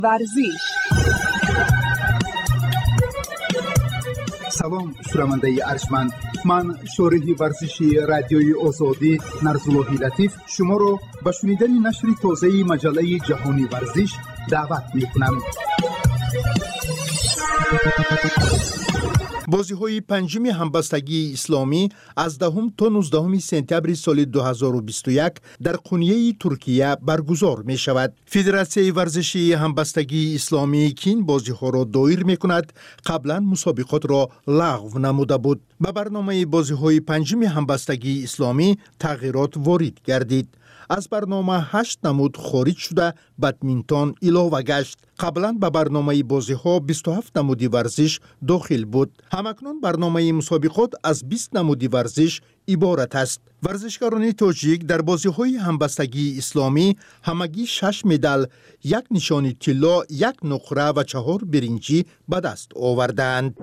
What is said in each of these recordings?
ورزش. سلام شنونده ارجمند، من شارح ورزشی رادیوی آزادی نرزاللهی لطیف شما را به شنیدن نشر تازه مجله جهانی ورزش دعوت می‌کنم. بازی‌های پنجم همبستگی اسلامی از 10 تا 19 سپتامبر سال 2021 در قونیه ترکیه برگزار می شود. فدراسیون ورزشی همبستگی اسلامی که این بازی‌ها را دایر می کند قبلا مسابقات را لغو نموده بود. به برنامه بازی‌های پنجم همبستگی اسلامی تغییرات وارد گردید. از برنامه 8 نمود خارج شده بدمینتون علاوه گشت. قبلا به برنامه بازی‌ها 27 نمودی ورزش داخل بود. همکنون برنامه مسابقات از 20 نمودی ورزش عبارت است. ورزشکاران تاجیک در بازی‌های همبستگی اسلامی همگی 6 مدال، 1 نشان طلا، 1 نقره و 4 برنجی به دست آوردند.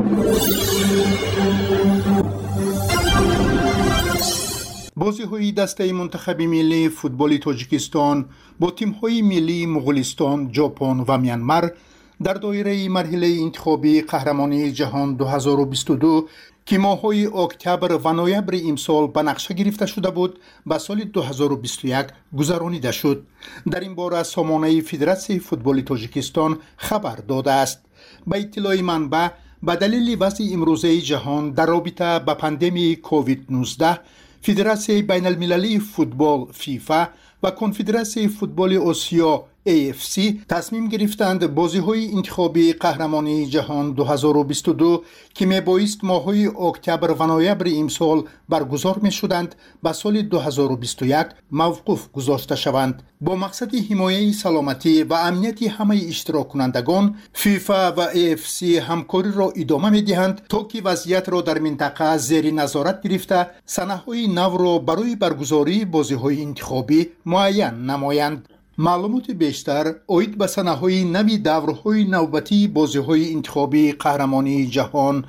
بازی‌های دسته منتخب ملی فوتبال تاجیکستان با تیم‌های ملی مغولستان، ژاپن و میانمار در دایره مرحله انتخابی قهرمانی جهان 2022 که ماه‌های اکتبر و نوامبر امسال به نقشه گرفته شده بود، به سال 2021 گذرانیده شد. در این باره سامانه فدراسیون فوتبال تاجیکستان خبر داده است. به اطلاع منبع، به دلیل وضع امروزه جهان در رابطه با پاندمی کووید 19 فدراسیون بین المللی فوتبال فیفا و کنفدراسیون فوتبال آسیا AFC تصمیم گرفتند بازی‌های انتخابی قهرمانی جهان 2022 که میبایست ماه‌های اکتبر و نوامبر امسال برگزار می‌شدند به سال 2021 موقوف گذاشته شوند. با مقصد حمایت سلامتی و امنیت همه اشتراک کنندگان، فیفا و AFC همکاری را ادامه می‌دهند تا که وضعیت را در منطقه زیر نظارت گرفته سنه‌های نو را برای برگزاری بازی‌های انتخابی معین نمایند. معلومات بیشتر اوید به سنه‌های نوی دورهای نوبتی بازی‌های انتخابی قهرمانی جهان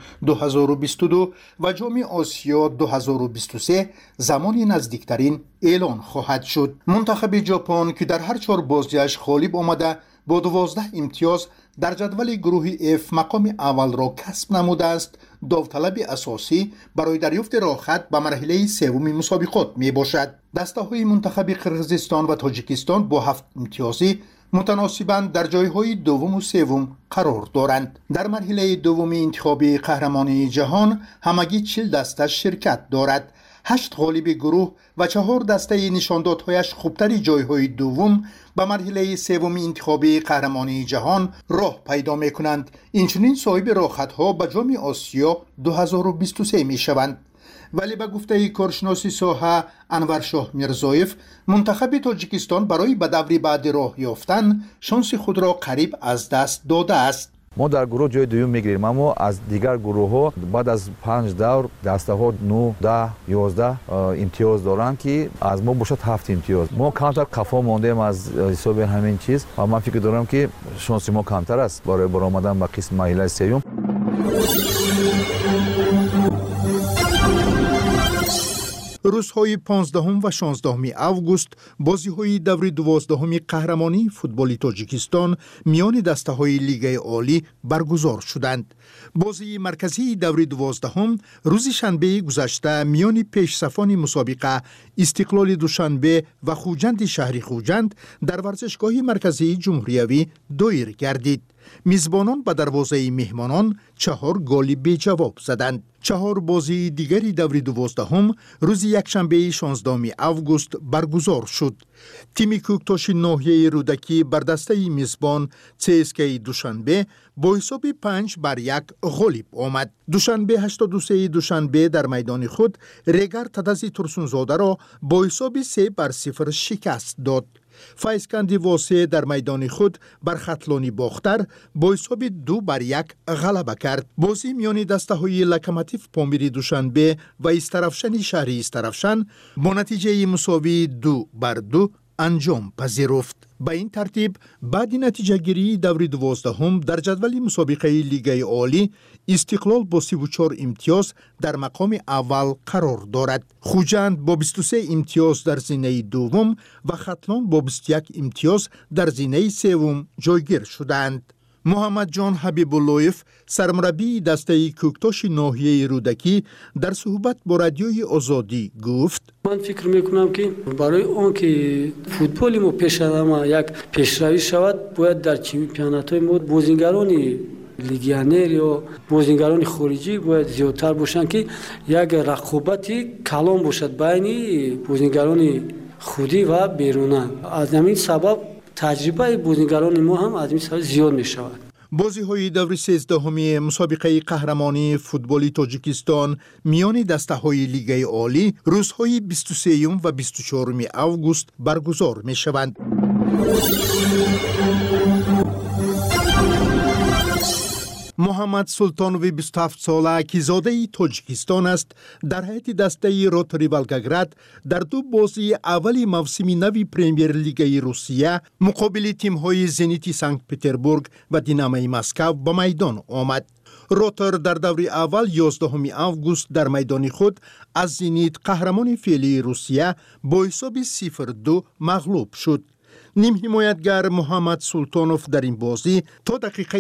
2022 و جام آسیا 2023 زمانی نزدیکترین اعلان خواهد شد. منتخب ژاپن که در هر 4 بازیش غالب آمده با 12 امتیاز در جدول گروه F مقام اول را کسب نموده است، داوطلب اساسی برای دریافت راحت به مرحله سوم مسابقات می باشد. دسته های منتخب قرقیزستان و تاجیکستان با 7 امتیازی متناسباً در جایهای دوم و سوم قرار دارند. در مرحله دوم انتخابی قهرمانی جهان همگی 40 دسته شرکت دارد. 8 غالب گروه و 4 دسته نشاندادهایش خوبتری جایهای دوم به مرحله سوم انتخابی قهرمانی جهان راه پیدا می کنند. اینچنین صاحب راحت‌ها به جام آسیا 2023 می شوند. ولی به گفته کارشناس ساحه انور شاه میرزایف، منتخب تاجیکستان برای به دور بعد راه یافتن شانس خود را قریب از دست داده است. ما در گروه جای دوم میگیریم، اما از دیگر گروه ها بعد از 5 دور دسته ها 9 10 11 امتیاز دارند که از ما باشد 7 امتیاز. ما کمتر قفا ماندیم از حساب همین چیز و من فکر دارم که شانس ما کمتر است برای برآمدن به قسم مرحله سوم. روزهای 15 و 16 اوگوست بازی‌های دور 12 قهرمانی فوتبال تاجیکستان میان دسته‌های لیگ عالی برگزار شدند. بازی مرکزی دور 12 روز شنبه گذشته میان پیشصفان مسابقه استقلال دوشنبه و خوجند شهر خوجند در ورزشگاه مرکزی جمهوریوی دایر گردید. میزبانان به دروازه مهمانان 4 گل بی جواب زدند. 4 بازی دیگری دور 12 روز یکشنبه 16 اوگوست برگزار شد. تیم کوکتاش ناحیه رودکی بر دسته میزبان CSKA دوشنبه با حساب 5-1 غالب آمد. دوشنبه 83 دوشنبه در میدان خود ریگر تدزی ترسونزاده را با حساب 3-0 شکست داد. فایزکندی واسه در میدان خود بر خطلانی باختر با حساب 2-1 غلبه کرد. بازی میان دسته های لکماتیف پامیری دوشنبه و استرافشن شهری استرافشن با نتیجه مساوی 2-2 انجام پذیرفت. به این ترتیب بعد نتیجه گیری دور 12 در جدول مسابقه لیگ عالی استقلال با 34 امتیاز در مقام اول قرار دارد. خوجند با 23 امتیاز در زینه دوم و ختلان با 21 امتیاز در زینه سوم جایگیر شدند. محمد جان حبیب‌اللهیف سرمربی دسته کوکتاش ناحیه رودکی در صحبت با رادیوی آزادی گفت: من فکر میکنم که برای اون که فوتبال ما پیشرو یک پیشروی شود باید در چمپیونات‌های ما بازیگران لیگیونر یا بازیگران خارجی باید زیادتر باشند که یک رقابتی کلان باشد بین بازیگران خودی و بیرونی. از همین سبب تجربه بازیگران ما هم از این سبب زیاد می شود. بازی‌های دور 13 مسابقه قهرمانی فوتبال تاجیکستان میان دسته‌های لیگ عالی روزهای 23 و 24 آگوست برگزار می‌شوند. محمد سلطانوی 27 ساله که زاده تاجیکستان است در هیئت دسته روتری ولگراد در دو بازی اولی موسم نو پرمیر لیگ روسیه مقابل تیم‌های زنیت سنت پتربورگ و دینامو مسکو به میدان آمد. روتر در دور اول 11 آگوست در میدان خود از زنیت قهرمان فعلی روسیه با حساب 0-2 مغلوب شد. نیم حمایتگر محمد سلطانوف در این بازی تا دقیقه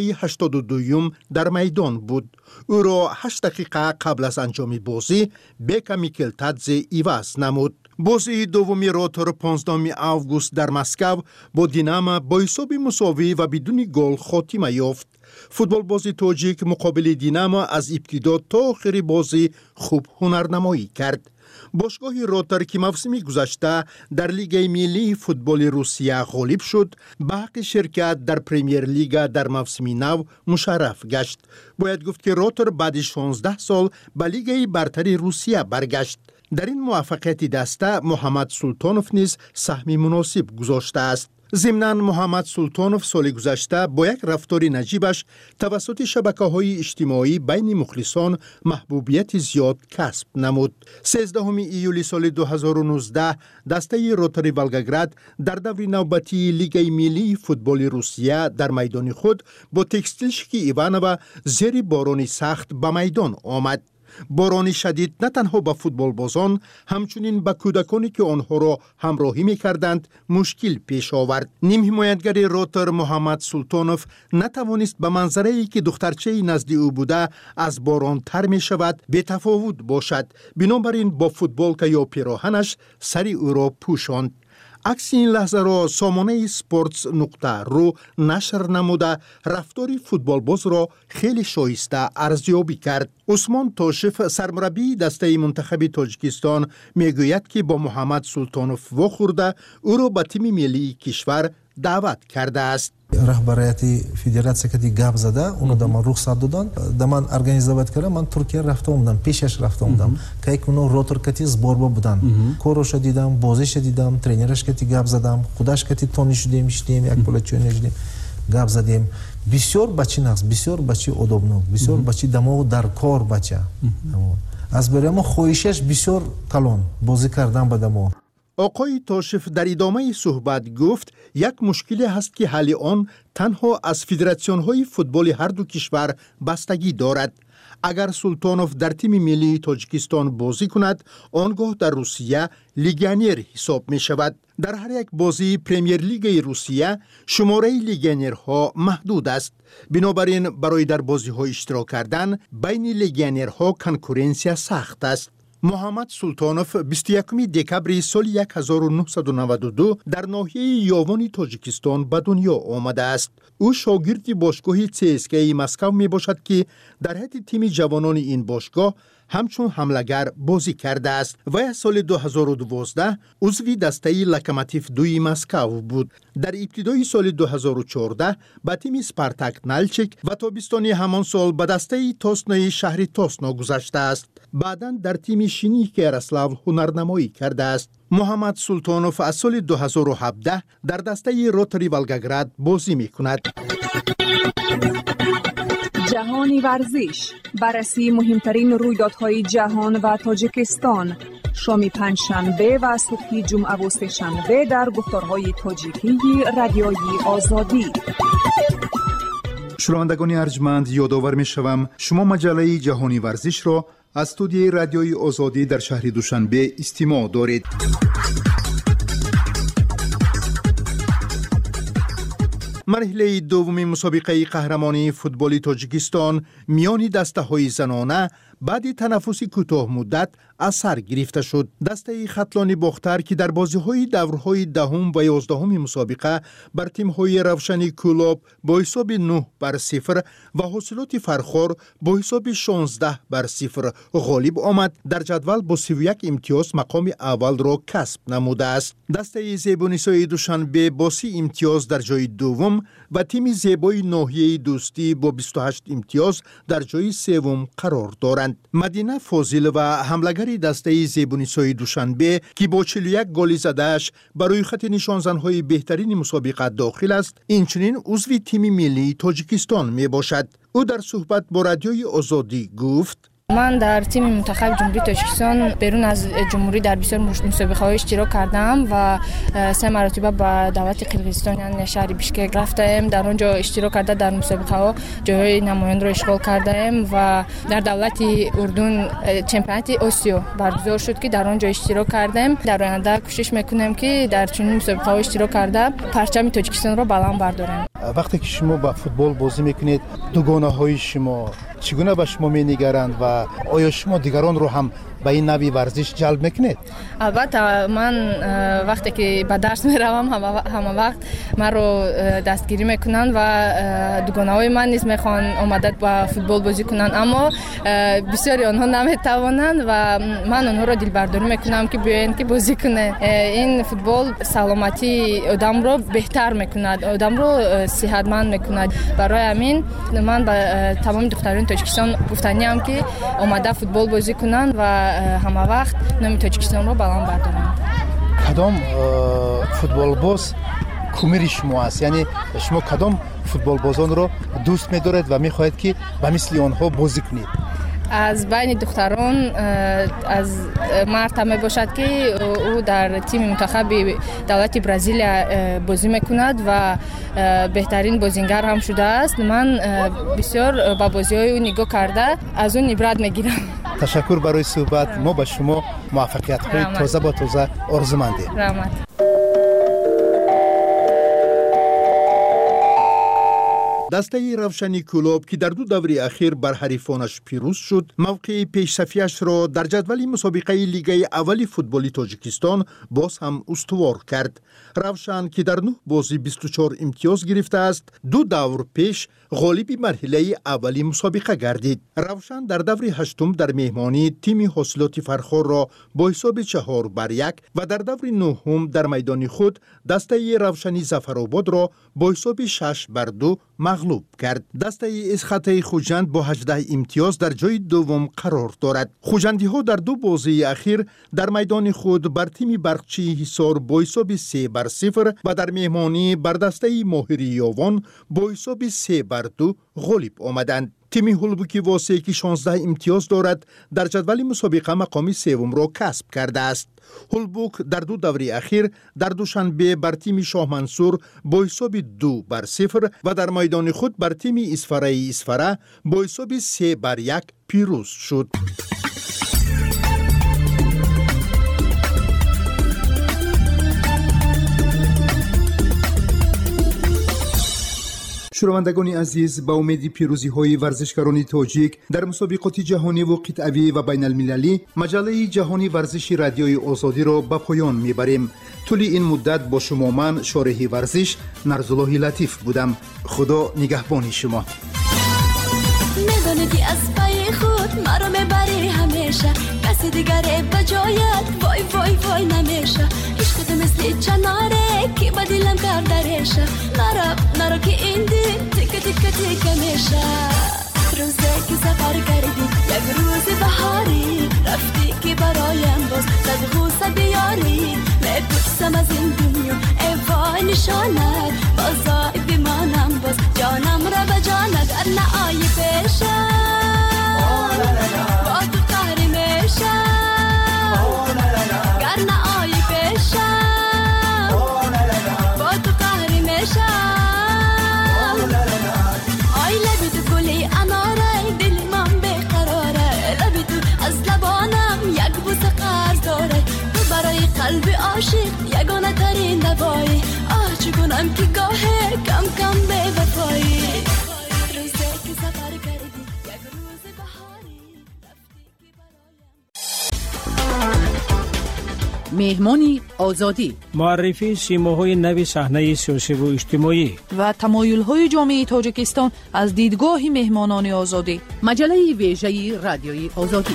82 در میدان بود. او را 8 دقیقه قبل از انجام بازی بیکا میکلتادزه عوض نمود. بازی دومی روتر 15 آگوست در مسکو با دینامو با حساب مساوی و بدون گل خاتمه یافت. فوتبال بازی تاجیک مقابل دینامو از ابتدا تا آخر بازی خوب هنرنمایی کرد. باشگاه روتر که موسم گذشته در لیگ ملی فوتبال روسیه غالب شد به حق شرکت در پرمیر لیگ در موسم نو مشرف گشت. باید گفت که روتر بعد 16 سال به لیگ برتر روسیه برگشت. در این موفقیت دسته محمد سلطانوف نیز سهم مناسب گذاشته است. ضمناً محمد سلطانوف سال گذشته با یک رفتار نجیبش توسط شبکه‌های اجتماعی بین مخلصان محبوبیت زیاد کسب نمود. 13 ایولی سال 2019 دسته روتری ولگراد در دور نوبتی لیگ ملی فوتبال روسیه در میدان خود با تکستیلشکی ایوانووا زیر باران سخت به میدان آمد. باران شدید نه تنها به فوتبال بازان همچنین به کودکانی که آنها را همراهی می‌کردند مشکل پیش آورد. نیم حمایتگر روتر محمد سلطانوف نتوانست به منظره‌ای که دخترچه نزد او بوده از باران تر می شود بی تفاوت باشد. بنابراین با فوتبال که یا پیراهنش سر او را پوشاند. عکس این لحظه را سامانه sports.ru نشر نموده رفتار فوتبال باز را خیلی شایسته ارزیابی کرد. عثمان تاشف سرمربی دسته منتخب تاجیکستان میگوید که با محمد سلطانوف واخورده او را به تیم ملی کشور دعوت کرده است. رهبریت فدراسیه که گپ زده اونو در من رخصت دادن در من ارگانیزovat کردم. من ترکیه رفته بودم پیشش رفته بودم که یک اونو روتر کتی زبوربا بودن کوروش دیدم بازیش دیدم ترینرش کتی گپ زدم خودش کتی تونی شدیم یک پولچو نشدیم گپ زدیم. بسیار بچه نقص بسیار بچه ادبناک بسیار بچه دماغ در کار بچه از برای خویشش بسیار کلان بازی کردن به دماغ. آقای تاشف در ادامه صحبت گفت یک مشکلی هست که حل آن تنها از فدراسیون‌های فوتبال هر دو کشور بستگی دارد. اگر سلطانوف در تیم ملی تاجیکستان بازی کند آنگاه در روسیه لیگیونر حساب می شود. در هر یک بازی پرمیر لیگ روسیه شماره لیگیونرها محدود است. بنابراین برای در بازی‌ها اشتراک کردن بین لیگیونرها کنکورنسیا سخت است. محمد سلطانوف 21 دکبر سال 1992 در ناحیه یاوان تاجیکستان به دنیا آمده است. او شاگرد باشگاه CSKA مسکو می باشد که در هیئت تیم جوانان این باشگاه همچون حملگر بازی کرده است و از سال 2012 عضو دسته لوکوموتیو دوی مسکو بود. در ابتدای سال 2014 به تیم سپارتاک نالچیک و تابستان همان سال به دسته توسنوی شهر توسنو گذشته است. بعداً در تیم شینیک یاروسلاو هنرنمایی کرده است. محمد سلطانوف از سال 2017 در دسته روتری ولگراد بازی می کند. جهانی ورزش، بررسی مهمترین رویدادهای جهان و تاجیکستان، شام پنجشنبه و صبح جمعه و سه‌شنبه در گفتارهای تاجیکی رادیویی آزادی. شنوندگان ارجمند، یادآور می‌شوم شما مجله جهانی ورزش را از استودیوی رادیویی آزادی در شهر دوشنبه استماع دارید. مرحله دوم مسابقه قهرمانی فوتبال تاجیکستان میان دسته‌های زنانه بعد تنفس کوتاه مدت از سر گرفته شد. دسته خطلان باختر که در بازی‌های دورهای دهم و 11 مسابقه بر تیم‌های روشنی کلوب با حساب 9-0 و حاصلات فرخار با حساب 16-0 غالب آمد، در جدول با 31 امتیاز مقام اول را کسب نموده است. دسته زیبانیسای دوشنبه با 30 امتیاز در جای دوم و تیم زیبای ناحیه دوستی با 28 امتیاز در جای سوم قرار دارند. مدینه فاضل و حمله‌گر دسته زیبانیسای دوشنبه که با 41 گل زده‌اش برای خط نشانزن‌های بهترین مسابقه داخل است، اینچنین عضو تیم ملی تاجیکستان می باشد. او در صحبت با رادیوی آزادی گفت: من در تیم منتخب جمهوری تاجیکستان بیرون از جمهوری در بسیار مسابقه‌های اشتراک کردم و 3 مرتبه به دولت قرقیزستان یعنی شهر بیشکک رفتم. در آنجا اشتراک کرده در مسابقه‌ها جای نماینده را اشغال کردم و در دولت اردن چمپیونات آسیا برگزار شد که در آنجا اشتراک کردم. در آینده کوشش میکنم که در چنین مسابقه‌ها اشتراک کرده پرچم تاجیکستان را بلند بردارم. وقتی که شما با فوتبال بازی میکنید، دوگانه‌های شما چگونه به شما می‌نگرند و آیا شما دیگران رو هم به این نوع ورزش جلب میکنید؟ البته من وقتی که به درس میروم همه وقت من رو دستگیری میکنن و دوگانه‌های من نیز میخوان آمدن با فوتبال بازی کنن، اما بسیاری آنها نمیتوانند و من آنها رو دلبرداری میکنم که بیاین که بازی کنه. این فوتبال سلامتی آدم رو بهتر میکند، آدم رو صحتمند میکند. برای همین من به تمام دختران تاجیکستان گفتنیم که آمده فوتبال بازی کنن و همه وقت نام تاجیکستان رو بلند بردارن. کدام فوتبال باز کمیر شما است؟ یعنی شما کدام فوتبال بازان رو دوست می‌دارید و می‌خواهید که به مثل آنها بازی کنید؟ از بین دختران از مرد می باشد که او در تیم منتخب دولت برزیل بازی میکند و بهترین بازیگر هم شده است. من بسیار با بازی‌های او نگاه کرده از اون عبرت میگیرم. تشکر برای صحبت. ما به شما موفقیت‌های تازه با تازه آرزومندیم. رحمت. دسته روشنی کلوب که در 2 دوره اخیر بر حریفانش پیروز شد، موقع پیش‌صفیش را در جدول مسابقه لیگ اول فوتبال تاجیکستان باز هم استوار کرد. روشن که در 9 بازی 24 امتیاز گرفته است، 2 دور پیش غالب مرحله اولی مسابقه گردید. روشن در دور هشتم در مهمانی تیم حاصلات فرخار را با حساب 4-1 و در دور نهم در میدان خود دسته روشنی ظفرآباد را با حساب 6-2 مغلوب کرد. دسته اسخط خوجند با 18 امتیاز در جای دوم قرار دارد. خوجندی ها در 2 بازی اخیر در میدان خود بر تیم برقچی حصار با حساب 3-0 و در مهمانی بر دسته ماهری یاوان با حساب 3-2 غالب آمدند. تیم هولبوکی واسه که 16 امتیاز دارد در جدول مسابقه مقام سوم را کسب کرده است. هولبوک در 2 دوره اخیر در دوشنبه بر تیم شاه منصور با حساب 2-0 و در میدان خود بر تیم اسفره با حساب 3-1 پیروز شد. شنوندگان عزیز، با امید پیروزی های ورزشکاران تاجیک در مسابقات جهانی و قطعی و بین المللی، مجله جهانی ورزشی رادیوی آزادی را به پایان میبریم. طول این مدت با شما من شارح ورزش نرزالله لطیف بودم. خدا نگهبان شما. میدونی از پای خود مرا میبری همیشه، کسی دیگره بجایت وای وای وای نمیشه. عشق تو مثل چناره که با دلم کردرشه، نرا که این دل تیکه تیکه تیکه میشه. روزه که سفر کردی یک روز بهاری، رفتی که برایم باز صد غوصه بیاری. میپرسم از این دنیا ای وای نشانت، بازای بمانم باز جانم را به جانت. ارنه آی پیشم با تو قهری میشم. مهمان آزادی، معرفی سیماهای نو صحنه سیاسی و اجتماعی و تمایل‌های جامعه تاجیکستان از دیدگاه مهمانان آزادی. مجله ویژه رادیوی آزادی.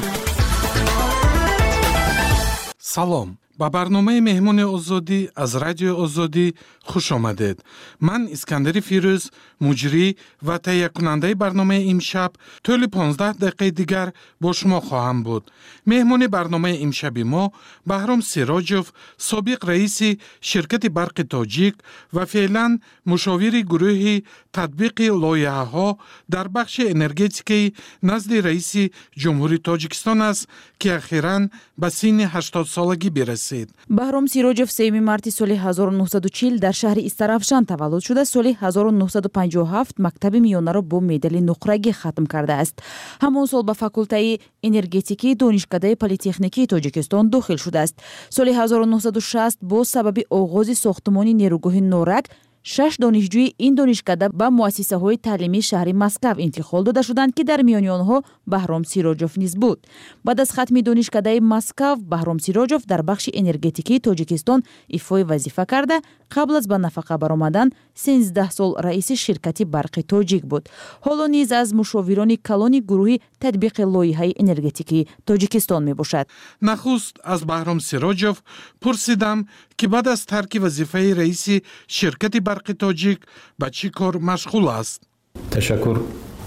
سلام، با برنامه مهمان آزادی از رادیو آزادی خوش آمدید. من اسکندر فیروز، مجری و تهیه کننده برنامه امشب، طول 15 دقیقه دیگر با شما خواهم بود. مهمان برنامه امشب ما بهرام سیراجوف، سابق رئیس شرکت برق تاجیک و فعلا مشاور گروه تطبیق لایحه‌ها در بخش انرژتیکی نزد رئیس جمهوری تاجیکستان است که اخیراً به سن 80 سالگی برسید. بهرام سیراجوف 3 مارس سال 1940 در شهر استرافشان تولد شده. سال 1957 مکتب میانه را با مدال نقرگی ختم کرده است. همان سال به فاکولته انرژتیکی دانشکده پلی‌تکنیکی تاجیکستان داخل شده است. سال 1960 با سبب آغاز ساختمان نیروگاه نورک 6 دانشجوی این دانشکده به مؤسسه های تعلیمی شهر مسکو انتقال داده شدند که در میان آنها بهرام سیراجوف نیز بود. بعد از ختم دانشکده مسکو، بهرام سیراجوف در بخش انرژتیکی تاجیکستان ایفای وظیفه کرده. قبل از به نفقه برآمدن 13 سال رئیس شرکت برق تاجیک بود. حالا نیز از مشاوران کلان گروه تطبیق لایحه انرژتیکی تاجیکستان می باشد. نخست از بهرام سیراجوف پرسیدم که بعد از ترک وظیفه رئیس شرکت برق تاجیک به چی کار مشغول است؟ تشکر.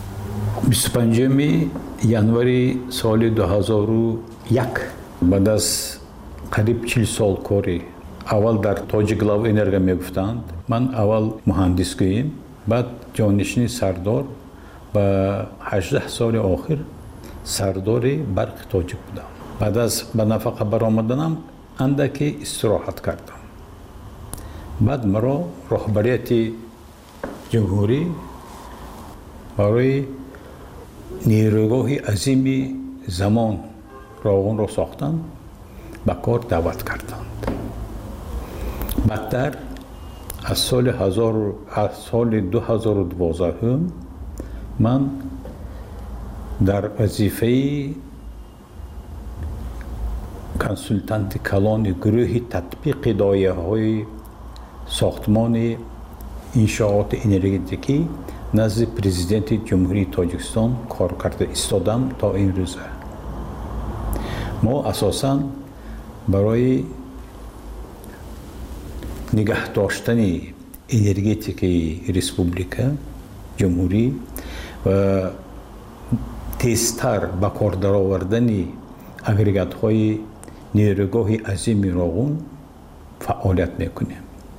25 январи سال 2001 بعد از قریب 40 سال کاری اول در تاجیک لاو انرژی میگفتند. من اول مهندس گویم، بعد جانشین سردار و 18 سال آخر سردار برق تاجیک بودم. بعد از به نفقه برآمدنم اندکی استراحت کردم. بعد مرا رهبریت جمهوری برای نیروگاه عظیم زمان راغون را ساختند، به کار دعوت کردند. بعدتر از سال 2012 من در وظیفه کنسولتانت کلان گروه تطبیق لایحه‌های ساختمان انشاءات انرژتیکی نزد پرزیدنت جمهوری تاجیکستان کار کرده ایستادم تا این روزه. ما اساساً برای نگه داشتن انرژتیکی ریسپوبلیکا جمهوری و تیزتر به کار درآوردن اگریگات‌های نیروگاه عظیم راغون فعالیت میکنیم.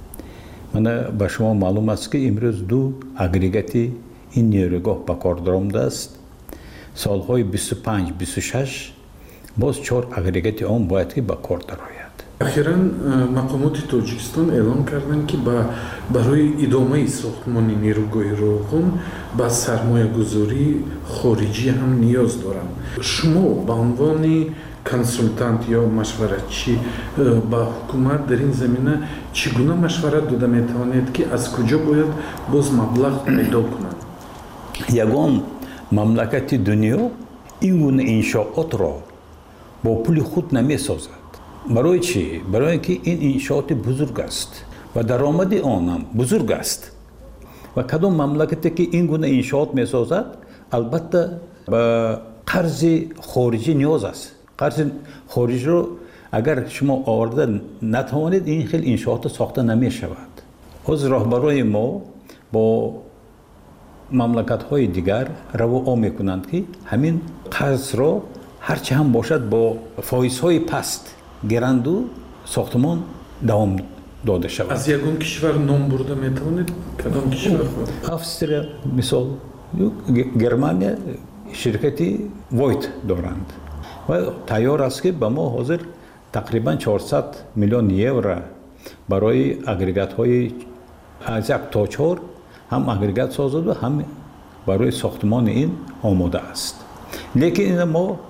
من به شما معلوم است که امروز 2 اگریگات این نیروگاه به کار درآمده است. سالهای 25-26 باز 4 اگریگات آن باید که به کار درآید. اخیراً مقامات تاجیکستان اعلام کردند که برای ادامه ساختمان نیروگاه راغون به سرمایه گذاری خارجی هم نیاز دارند. شما به عنوان کنسولتانت یا مشورتچی به حکومت در این زمینه چگونه مشورت داده میتوانید که از کجا باید باز مبلغ پیدا کنند؟ یگان مملکت دنیا این گونه انشاءات را با پول خود نمی سازد. برای چی؟ برای اینکه این انشاءات بزرگ است و درآمد آن هم بزرگ است و کدام مملکتی که این گونه انشاءات می سازد البته به قرض خارجی نیاز است. قرض خارجی رو اگر شما آورده نتوانید این خیلی انشاءات ساخته نمی شود. از راهبرای ما با مملکت‌های دیگر روا میکنند که همین قرض را هرچه هم باشد با فایزهای پست گرند و ساختمان دوام داده شود. از یگان کشور نام برده میتوانید؟ کدام کشور؟ австрия مثال، گرمانیا شرکتی وایت دارند و تیار است که به ما حاضر تقریبا 400 میلیون یورو برای اگریگات های از 1 تا 4 هم اگریگات سازد و هم برای ساختمان این آماده است. لیکن ما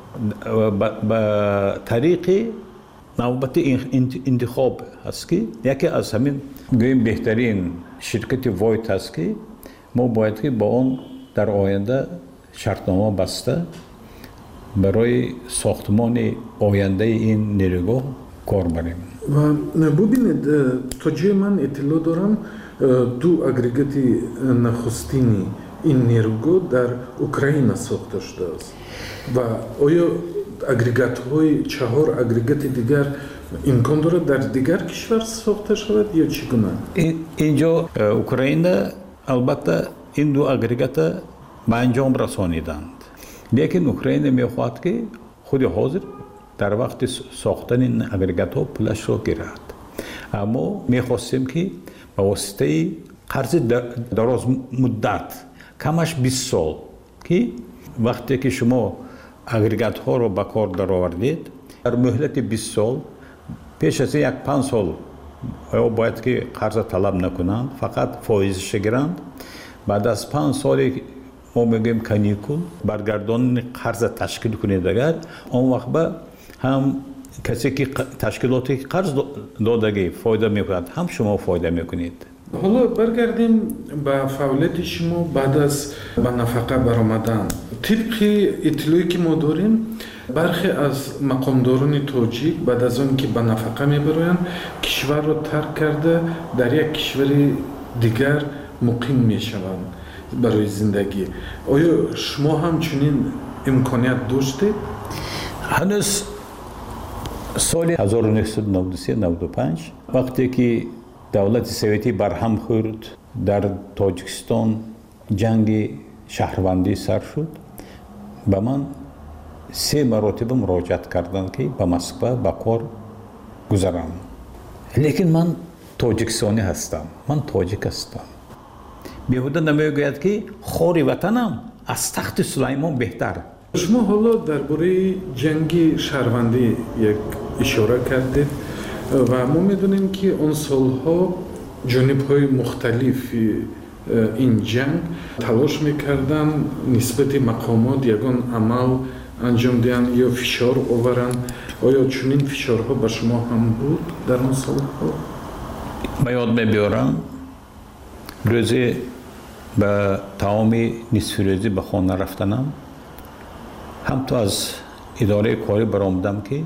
به طریق نوبت انتخاب هست که یکی از همین گویم بهترین شرکت وایت هست که ما باید که با آن در آینده شرطنامه بسته برای ساختمان آینده این نیروگاه کار بریم. و ببینید تا جای من اطلاع دارم دو اگریگاتی نخستینی این نیروگاه در اوکراین ساخته شده است و آیا اگریگات های 4 اگریگات دیگر امکان دارد در دیگر کشور ساخته شود یا چگونه؟ اینجا اوکراین البته این دو اگریگات به انجام رسانیدند، لیکن اوکراین میخواهد که خود حاضر در وقت ساختن این اگریگات ها پولش را گیرد. اما میخواستیم که به واسطه قرض دراز مدت کمش 20 سال که وقتی که شما اگریگات ها را به کار در آوردید در مهلت 20 سال پیش از 1-5 سال باید که قرض طلب نکنند، فقط فایزش گیرند. بعد از 5 سال ما میگیم کانیکول برگردان قرض تشکیل کنید، اگر اون وقت به هم کسی که تشکیلاتی قرض دادگی فایده میکند هم شما فایده میکنید. حالا برگردیم به فعالیت شما بعد از به نفقه برآمدن. طبق اطلاعی که ما داریم برخی از مقامداران تاجیک بعد از آن که به نفقه میبرند کشور را ترک کرده در یک کشور دیگر مقیم میشوند برای زندگی. آیا شما هم چنین امکانیت داشتید؟ هنوز سال 1993-95 وقتی که دولت سوویتی برهم خورد در تاجیکستان جنگ شهروندی سر شد، به من 3 مرتبه مراجعت کردند که به مسکو به کار گذارم. لیکن من تاجیکستانی هستم، من تاجیک هستم. بیهوده نمیگوید که خاری وطنم از تخت سلیمان بهتر. شما حالا درباره جنگ شهروندی یک اشاره کردید و ما میدونیم که اون سالها جانب‌های مختلف این جنگ تلاش میکردن نسبت مقامات یگان عمل انجام دهند یا فشار آورند. آیا چنین فشارها به شما هم بود در اون سالها؟ من یاد میبیارم روزی به تمام نصف روزی به خانه رفتنم، هم تو از اداره کاری برآمدم که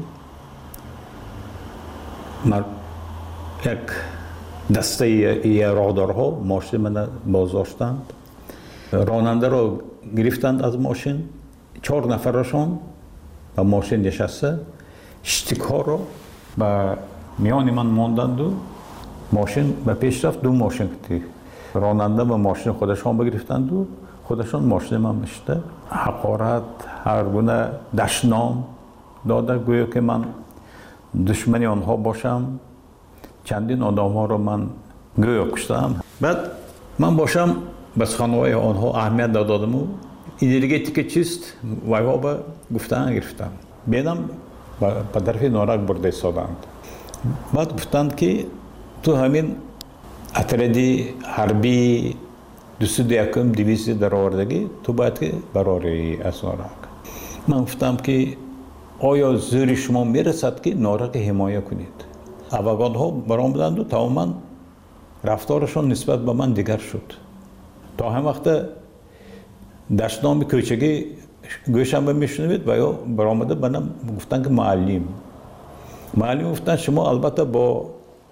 یک دسته راهدارها ماشین من بازداشتند، راننده را گرفتند از ماشین، 4 نفرشان به ماشین نشسته، اشتک ها را به میان من ماندند و ماشین به پیش رفت. 2 ماشین که راننده به ماشین خودشان بگرفتند و خودشان ماشین من میشته. حقارت هر گونه دشنام داده گویا که من دشمنی آنها باشم. چندین آدم ها رو من گویا کشتم. بعد من باشم بس خانواده آنها اهمیت دادم و انرژیتیک چیست وایها به گفتن گرفتم. بیدم به طرف نارک برده ایستادند. بعد گفتند که تو همین اتردی حربی 201 دیویزی در آوردگی تو باید که براری از نارک. من گفتم که آیا زور شما میرسد که نارک حمایه کنید؟ افغان ها برآمدند و تماما رفتارشان نسبت به من دیگر شد. تا هم وقت دشنام کوچگی گوشم میشنوید و یا برآمده بنام گفتن که معلم گفتن شما البته با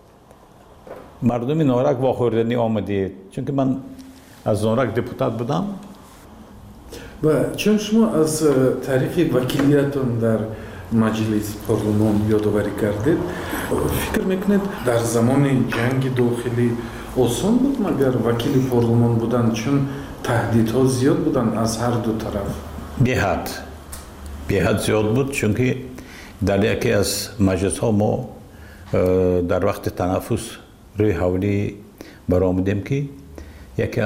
مردم نارک واخوردنی آمدید، چون که من از نارک دپوتات بودم. و چون شما از تاریخ وکیلیتون در مجلس پارلمان یادآوری کردید، فکر میکنید در زمان جنگ داخلی آسان بود مگر وکیل پارلمان بودن، چون تهدیدها زیاد بودن از هر دو طرف؟ به حد زیاد بود، چون که در یکی از مجلس ها ما در وقت تنفس روی حولی برآمدیم که یکی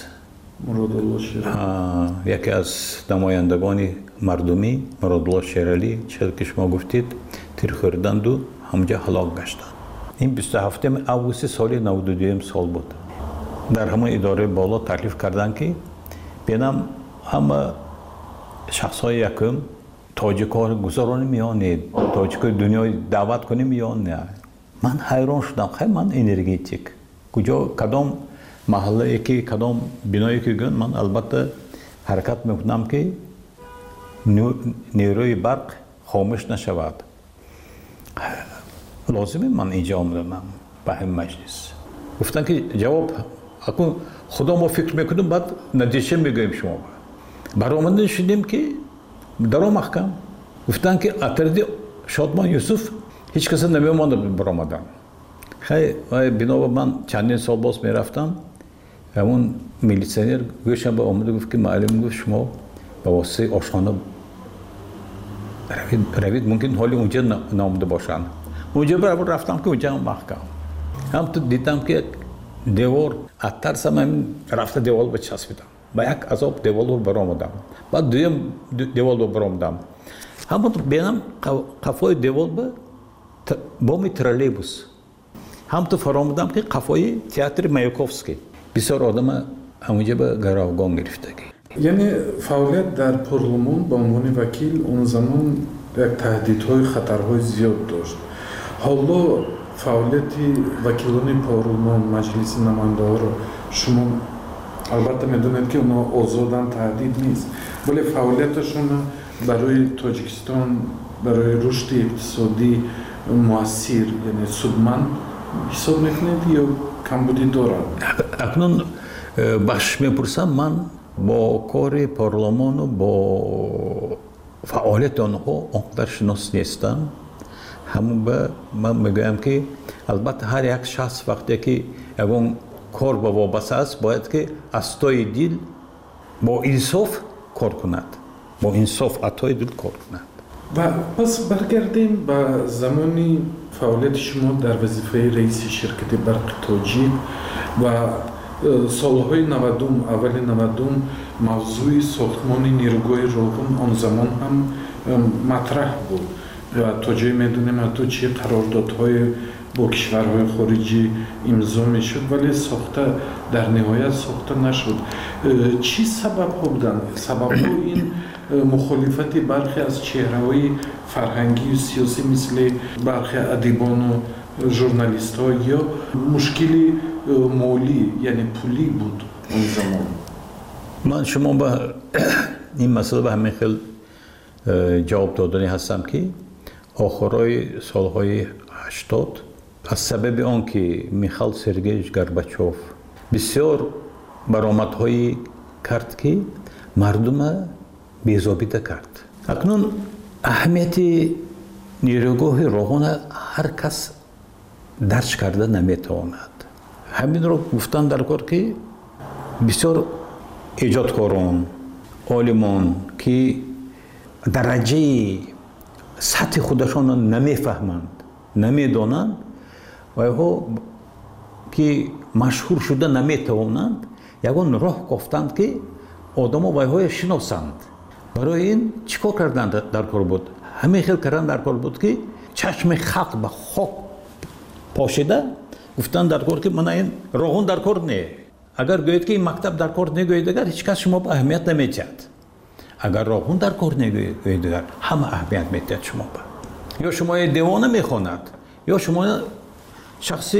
از نمایندگان مردمی مرادالله شیرالی چیزی که شما گفتید تیر خوردند و همجا هلاک گشتند. این 27 آگوست سال 92 سال بود. در همه اداره بالا تکلیف کردند که بینم همه شخصای یکم تاجیک‌ها گذارانی میان تاجیک‌های دنیای دعوت کنیم یا نه. من حیران شدم، خیلی من انرژیتیک کجا کدام محله که کدام بنایی که گن من البته حرکت میکنم که نیروی برق خاموش نشود. лозиме ман инҷо омадам ба ҳамин маҷлис. гуфтанд ки ҷавоб акун худо мо фикр мекунем баъд натиҷа мегӯем шумо. баромадан шудем ки даро маҳкам гуфтанд ки атради Шодмон Юсуф ҳеҷ каса намемонад баромадан. хай бинобар ман чандин сол боз мерафтам, ҳамун милитсионер гӯшам ба омада гуфт ки маълим гуфт шумо ба воситаи ошхона равед, мумкин ҳоли унҷа наомада бошанд. унҷа барабар рафтам ки унҷа маҳкам. ҳамту дидам ки девор атарсам ҳамин рафта девор бачаспидам. ба як азоб девор баромадам. баъд дуюм девор баромадам. ҳамон бенам қафои девор ба боми троллейбус. ҳамту фаромадам ки қафои театри Маяковский. бисёр одама ҳамунҷа ба гаравгон гирифтагӣ. яъне фаъолият дар парлумон ба унвони вакил он замон як таҳдидҳои хатарҳои зиёд дошт. ҳоло фаъолияти вакилони парлумон, маҷлиси намояндаҳоро шумо албатта медонед ки онҳо озоданд, таҳдид нест, вале фаъолияташон барои Тоҷикистон, барои рушди иқтисодӣ муассир, яъне судманд ҳисоб мекунед ё камбудӣ дорад? акнун бахш мепурсам, ман бо кори парлумону бо фаъолияти онҳо онқадар шинос нестам. ҳамун ба ман мегӯям ки албатта ҳар як шахс вақте ки ягон кор ба вобаста аст, бояд ки аз тои дил бо инсоф кор кунад, бо инсоф атои дил кор кунад. ва пас баргардем ба замони фаъолияти шумо дар вазифаи раиси ширкати барқи тоҷик ва солҳои 90, аввали 90 мавзӯи сохтмони нерӯгоҳи роғун он замон ҳам матраҳ буд ва то ҷое медонем ҳатто чӣ қарордодҳое бо кишварҳои хориҷӣ имзо мешуд, вале сохта дар ниҳоят сохта нашуд. чӣ сабабҳо буданд? сабабҳои ин мухолифати бархе аз чеҳраҳои фарҳангию сиёсӣ мисли бархе адибону журналистҳо ё мушкили молӣ, яъне пулӣ буд он замон? ман шумо ба ин масъала ба ҳамин хел ҷавоб додани ҳастам ки охирои солҳои 80 аз сабаби он ки Михаил Сергеевич Горбачёв бисёр баромадҳои кард ки мардума безобида кард. акнун аҳамияти нерӯгоҳи роғуна ҳар кас дарч карда наметавонад. ҳаминро гуфтан дар кор ки бисёр эҷодкорон, олимон ки дараҷаи сатҳи худашонро намефаҳманд, намедонанд ва ҳо ки машҳур шуда наметавонанд, ягон роҳ кофтанд ки одамо вайҳоя шиносанд. барои ин чӣ кор карданд дар кор буд? ҳамин хел кардан дар кор буд ки чашми халқ ба хок пошида гуфтанд дар кор ки мана ин роғун дар кор не. агар гӯед ки ин мактаб дар кор негӯед, агар ҳеҷ кас шумо ба аҳамият намедиҳад. агар роғун дар кор негӯед, агар ҳама аҳамият медиҳад шумо ба. ё шумо девона мехонад, ё шумо шахси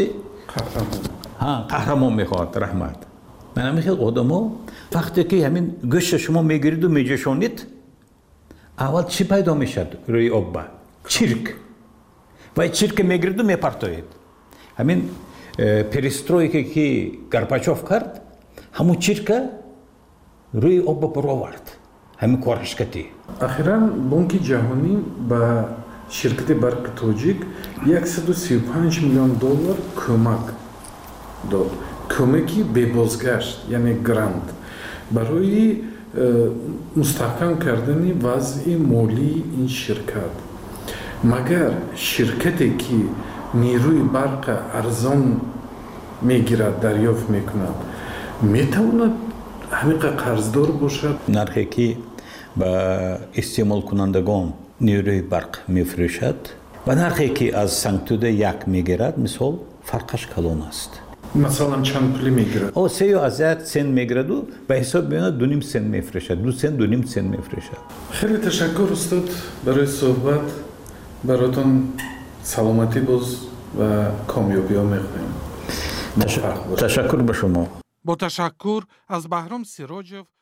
қаҳрамон мехоҳад. раҳмат. ман ҳамин хел одамо вақте ки ҳамин гӯшта шумо мегириду меҷӯшонид, аввал чӣ пайдо мешад рӯи обба? чирк. ва чирка мегириду мепартоед. ҳамин перестройка ки Горбачёв кард, ҳамун чирка рӯи обба баровард. ҳамин корашкатӣ. ахиран бонки ҷаҳонӣ ба ширкати барқи тоҷик $135 миллион кӯмак дод. кӯмаки бебозгашт, яъне грант, барои мустаҳкам кардани вазъи молии ин ширкат. магар ширкате ки нерӯи барқа арзон мегирад, дарёфт мекунад, метавонад ҳамиқа қарздор бошад? нархе ки ба истеъмолкунандагон нерӯи барқ мефурӯшад ва нархе ки аз сангтуда як мегирад, мисол фарқаш калон аст. масалан чанд пулӣ мегирад? 3 сент мегираду ба ҳисоб меонад 2 сент мефурӯшад, 2 сент 2 сент мефурӯшад. хеле ташаккур устод барои суҳбат. баротон саломатӣ боз ва комёбиҳо мехоҳем. ташаккур ба шумо. бо ташаккур аз Баҳром Сироҷев.